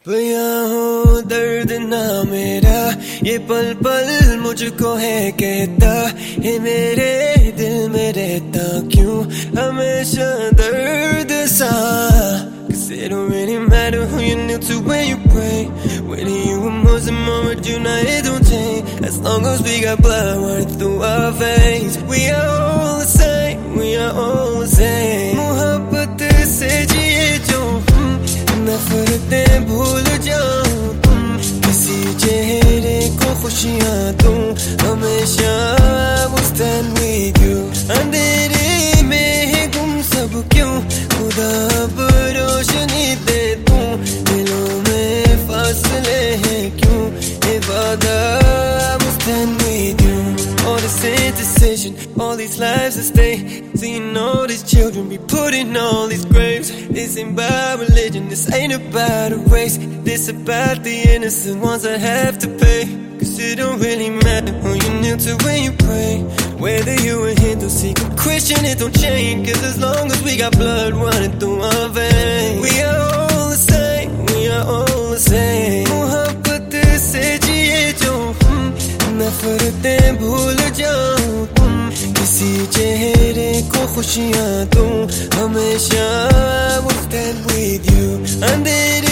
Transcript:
पिया हो दर्द ना मेरा, ये पल पल मुझको है कहता है, मेरे दिल में रहता क्यों हमेशा दर्द सा। Cause it don't really matter who you kneel to when you pray, whether you were Muslim or a Jew, now it don't change, as long as we got blood running through our veins. We are all the same, we are all the same. मोहब्बत से जिए जो नफरतें भूल जाऊं, किसी चेहरे को खुशियां दूं, हमेशा I will stand with you. अंधेरे में है गुम सब क्यों, खुदा अब रोशनी दे तू, दिलों में फासले हैं क्यों, ये वादा I will stand with you. All this indecision, all these lives at stake, seeing all these children be put in all these graves. This ain't about religion, this ain't about a race, this about the innocent ones that have to pay. Cause it don't really matter who you kneel to when you pray, whether you a Hindu, Sikh or Christian, it don't change, cause as long as we got blood running through our veins. We are all the same, we are all the same. मोहब्बत से जिए जो नफरतें भूल जाऊं, किसी चेहरे को खुशियां दूं, हमेशा I will stand with you. अंधेरे